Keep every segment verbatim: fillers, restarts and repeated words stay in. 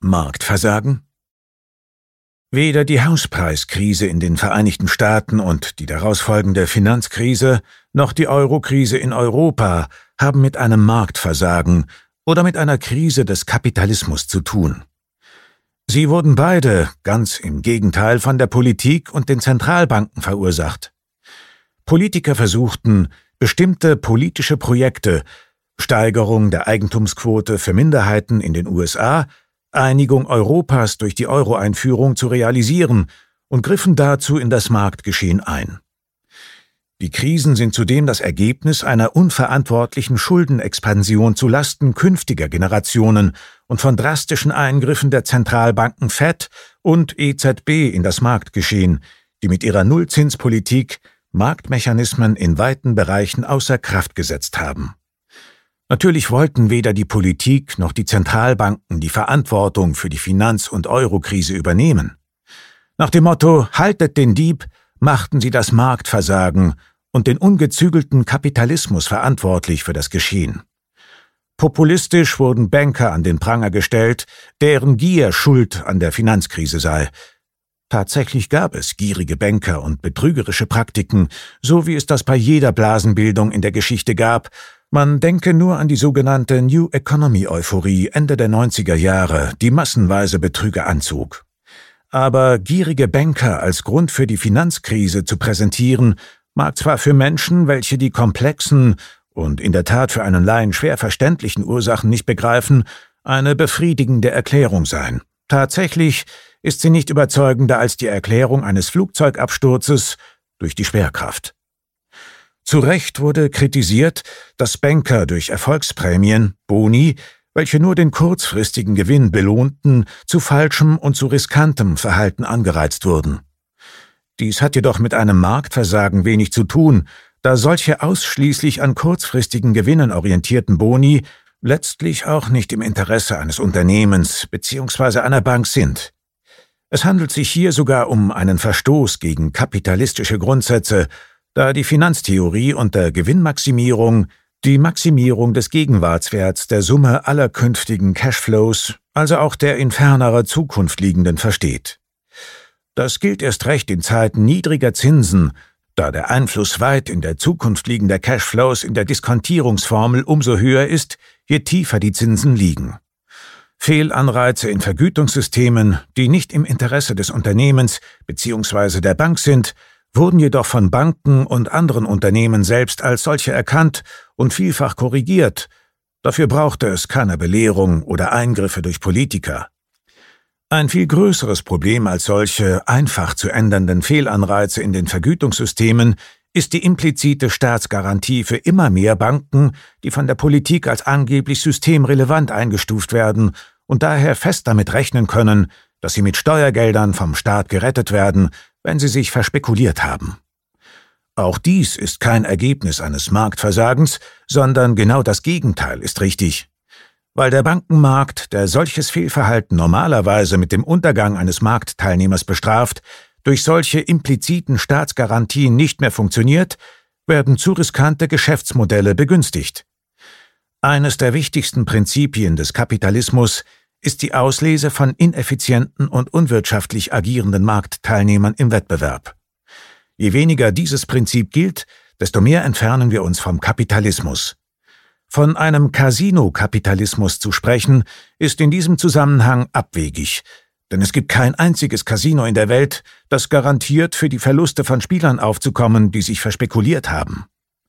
Marktversagen? Weder die Hauspreiskrise in den Vereinigten Staaten und die daraus folgende Finanzkrise noch die Eurokrise in Europa haben mit einem Marktversagen oder mit einer Krise des Kapitalismus zu tun. Sie wurden beide, ganz im Gegenteil, von der Politik und den Zentralbanken verursacht. Politiker versuchten, bestimmte politische Projekte, Steigerung der Eigentumsquote für Minderheiten in den U S A, Einigung Europas durch die Euro-Einführung zu realisieren und griffen dazu in das Marktgeschehen ein. Die Krisen sind zudem das Ergebnis einer unverantwortlichen Schuldenexpansion zu Lasten künftiger Generationen und von drastischen Eingriffen der Zentralbanken Fed und E Z B in das Marktgeschehen, die mit ihrer Nullzinspolitik Marktmechanismen in weiten Bereichen außer Kraft gesetzt haben. Natürlich wollten weder die Politik noch die Zentralbanken die Verantwortung für die Finanz- und Eurokrise übernehmen. Nach dem Motto »Haltet den Dieb« machten sie das Marktversagen und den ungezügelten Kapitalismus verantwortlich für das Geschehen. Populistisch wurden Banker an den Pranger gestellt, deren Gier schuld an der Finanzkrise sei. Tatsächlich gab es gierige Banker und betrügerische Praktiken, so wie es das bei jeder Blasenbildung in der Geschichte gab. Man denke nur an die sogenannte New Economy-Euphorie Ende der neunziger Jahre, die massenweise Betrüger anzog. Aber gierige Banker als Grund für die Finanzkrise zu präsentieren, mag zwar für Menschen, welche die komplexen und in der Tat für einen Laien schwer verständlichen Ursachen nicht begreifen, eine befriedigende Erklärung sein. Tatsächlich ist sie nicht überzeugender als die Erklärung eines Flugzeugabsturzes durch die Schwerkraft. Zu Recht wurde kritisiert, dass Banker durch Erfolgsprämien, Boni, welche nur den kurzfristigen Gewinn belohnten, zu falschem und zu riskantem Verhalten angereizt wurden. Dies hat jedoch mit einem Marktversagen wenig zu tun, da solche ausschließlich an kurzfristigen Gewinnen orientierten Boni letztlich auch nicht im Interesse eines Unternehmens bzw. einer Bank sind. Es handelt sich hier sogar um einen Verstoß gegen kapitalistische Grundsätze, da die Finanztheorie unter Gewinnmaximierung die Maximierung des Gegenwartswerts der Summe aller künftigen Cashflows, also auch der in fernerer Zukunft liegenden, versteht. Das gilt erst recht in Zeiten niedriger Zinsen, da der Einfluss weit in der Zukunft liegender Cashflows in der Diskontierungsformel umso höher ist, je tiefer die Zinsen liegen. Fehlanreize in Vergütungssystemen, die nicht im Interesse des Unternehmens bzw. der Bank sind, wurden jedoch von Banken und anderen Unternehmen selbst als solche erkannt und vielfach korrigiert. Dafür brauchte es keine Belehrung oder Eingriffe durch Politiker. Ein viel größeres Problem als solche einfach zu ändernden Fehlanreize in den Vergütungssystemen ist die implizite Staatsgarantie für immer mehr Banken, die von der Politik als angeblich systemrelevant eingestuft werden und daher fest damit rechnen können, dass sie mit Steuergeldern vom Staat gerettet werden, wenn sie sich verspekuliert haben. Auch dies ist kein Ergebnis eines Marktversagens, sondern genau das Gegenteil ist richtig. Weil der Bankenmarkt, der solches Fehlverhalten normalerweise mit dem Untergang eines Marktteilnehmers bestraft, durch solche impliziten Staatsgarantien nicht mehr funktioniert, werden zu riskante Geschäftsmodelle begünstigt. Eines der wichtigsten Prinzipien des Kapitalismus ist die Auslese von ineffizienten und unwirtschaftlich agierenden Marktteilnehmern im Wettbewerb. Je weniger dieses Prinzip gilt, desto mehr entfernen wir uns vom Kapitalismus. Von einem Casino-Kapitalismus zu sprechen, ist in diesem Zusammenhang abwegig, denn es gibt kein einziges Casino in der Welt, das garantiert, für die Verluste von Spielern aufzukommen, die sich verspekuliert haben.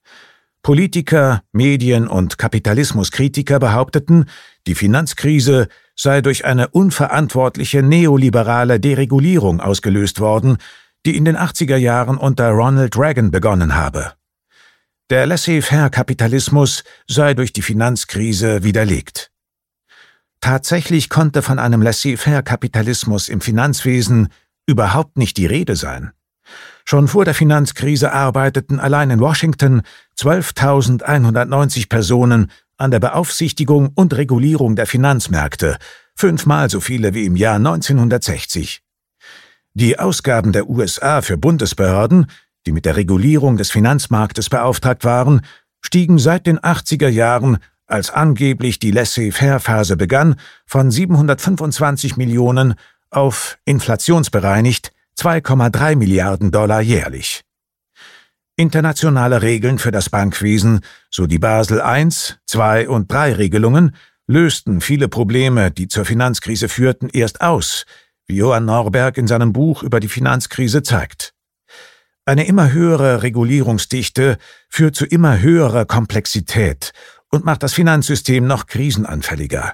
Politiker, Medien und Kapitalismuskritiker behaupteten, die Finanzkrise sei durch eine unverantwortliche neoliberale Deregulierung ausgelöst worden, die in den achtziger Jahren unter Ronald Reagan begonnen habe. Der Laissez-faire-Kapitalismus sei durch die Finanzkrise widerlegt. Tatsächlich konnte von einem Laissez-faire-Kapitalismus im Finanzwesen überhaupt nicht die Rede sein. Schon vor der Finanzkrise arbeiteten allein in Washington zwölftausendeinhundertneunzig Personen an der Beaufsichtigung und Regulierung der Finanzmärkte, fünfmal so viele wie im Jahr neunzehnhundertsechzig. Die Ausgaben der U S A für Bundesbehörden, die mit der Regulierung des Finanzmarktes beauftragt waren, stiegen seit den achtziger Jahren als angeblich die Laissez-faire-Phase begann, von siebenhundertfünfundzwanzig Millionen auf inflationsbereinigt zwei Komma drei Milliarden Dollar jährlich. Internationale Regeln für das Bankwesen, so die Basel eins, zwei und drei Regelungen, lösten viele Probleme, die zur Finanzkrise führten, erst aus, wie Johann Norberg in seinem Buch über die Finanzkrise zeigt. Eine immer höhere Regulierungsdichte führt zu immer höherer Komplexität und macht das Finanzsystem noch krisenanfälliger.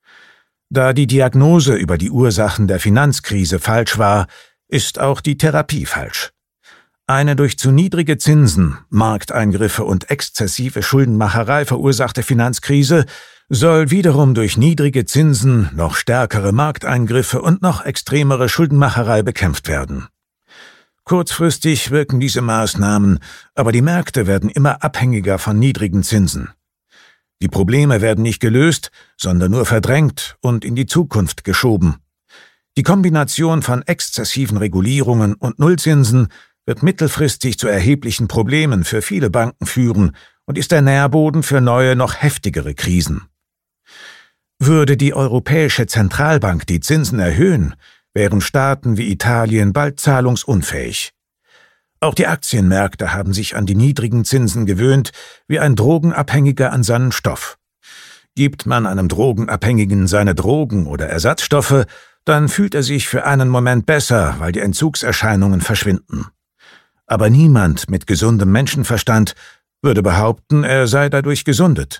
Da die Diagnose über die Ursachen der Finanzkrise falsch war, ist auch die Therapie falsch. Eine durch zu niedrige Zinsen, Markteingriffe und exzessive Schuldenmacherei verursachte Finanzkrise soll wiederum durch niedrige Zinsen, noch stärkere Markteingriffe und noch extremere Schuldenmacherei bekämpft werden. Kurzfristig wirken diese Maßnahmen, aber die Märkte werden immer abhängiger von niedrigen Zinsen. Die Probleme werden nicht gelöst, sondern nur verdrängt und in die Zukunft geschoben. Die Kombination von exzessiven Regulierungen und Nullzinsen wird mittelfristig zu erheblichen Problemen für viele Banken führen und ist der Nährboden für neue, noch heftigere Krisen. Würde die Europäische Zentralbank die Zinsen erhöhen, wären Staaten wie Italien bald zahlungsunfähig. Auch die Aktienmärkte haben sich an die niedrigen Zinsen gewöhnt, wie ein Drogenabhängiger an seinen Stoff. Gibt man einem Drogenabhängigen seine Drogen oder Ersatzstoffe, dann fühlt er sich für einen Moment besser, weil die Entzugserscheinungen verschwinden. Aber niemand mit gesundem Menschenverstand würde behaupten, er sei dadurch gesundet.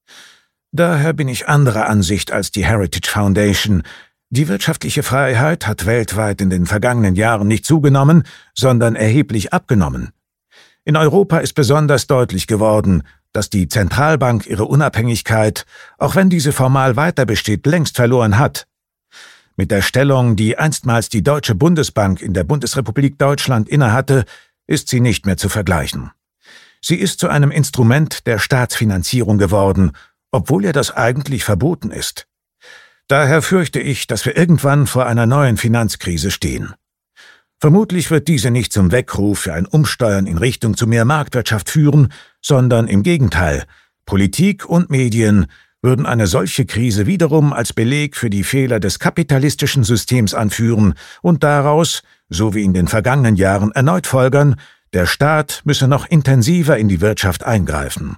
Daher bin ich anderer Ansicht als die Heritage Foundation. Die wirtschaftliche Freiheit hat weltweit in den vergangenen Jahren nicht zugenommen, sondern erheblich abgenommen. In Europa ist besonders deutlich geworden, dass die Zentralbank ihre Unabhängigkeit, auch wenn diese formal weiter besteht, längst verloren hat. Mit der Stellung, die einstmals die Deutsche Bundesbank in der Bundesrepublik Deutschland innehatte, ist sie nicht mehr zu vergleichen. Sie ist zu einem Instrument der Staatsfinanzierung geworden, obwohl ihr das eigentlich verboten ist. Daher fürchte ich, dass wir irgendwann vor einer neuen Finanzkrise stehen. Vermutlich wird diese nicht zum Weckruf für ein Umsteuern in Richtung zu mehr Marktwirtschaft führen, sondern im Gegenteil. Politik und Medien würden eine solche Krise wiederum als Beleg für die Fehler des kapitalistischen Systems anführen und daraus, so wie in den vergangenen Jahren, erneut folgern, der Staat müsse noch intensiver in die Wirtschaft eingreifen.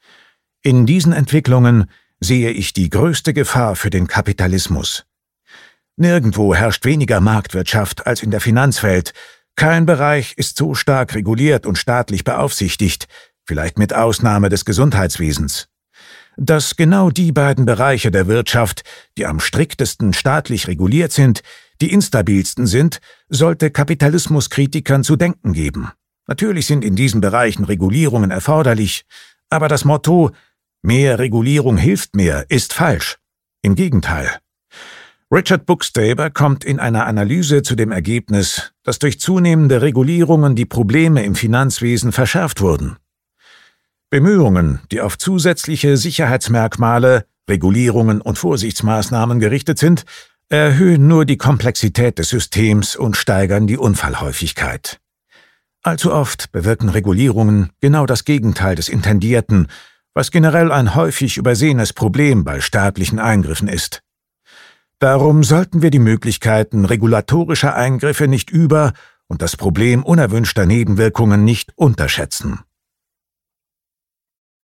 In diesen Entwicklungen sehe ich die größte Gefahr für den Kapitalismus. Nirgendwo herrscht weniger Marktwirtschaft als in der Finanzwelt. Kein Bereich ist so stark reguliert und staatlich beaufsichtigt, vielleicht mit Ausnahme des Gesundheitswesens. Dass genau die beiden Bereiche der Wirtschaft, die am striktesten staatlich reguliert sind, die instabilsten sind, sollte Kapitalismuskritikern zu denken geben. Natürlich sind in diesen Bereichen Regulierungen erforderlich, aber das Motto »Mehr Regulierung hilft mehr« ist falsch. Im Gegenteil. Richard Buchstaber kommt in einer Analyse zu dem Ergebnis, dass durch zunehmende Regulierungen die Probleme im Finanzwesen verschärft wurden. Bemühungen, die auf zusätzliche Sicherheitsmerkmale, Regulierungen und Vorsichtsmaßnahmen gerichtet sind, erhöhen nur die Komplexität des Systems und steigern die Unfallhäufigkeit. Allzu oft bewirken Regulierungen genau das Gegenteil des Intendierten, was generell ein häufig übersehenes Problem bei staatlichen Eingriffen ist. Darum sollten wir die Möglichkeiten regulatorischer Eingriffe nicht über- und das Problem unerwünschter Nebenwirkungen nicht unterschätzen.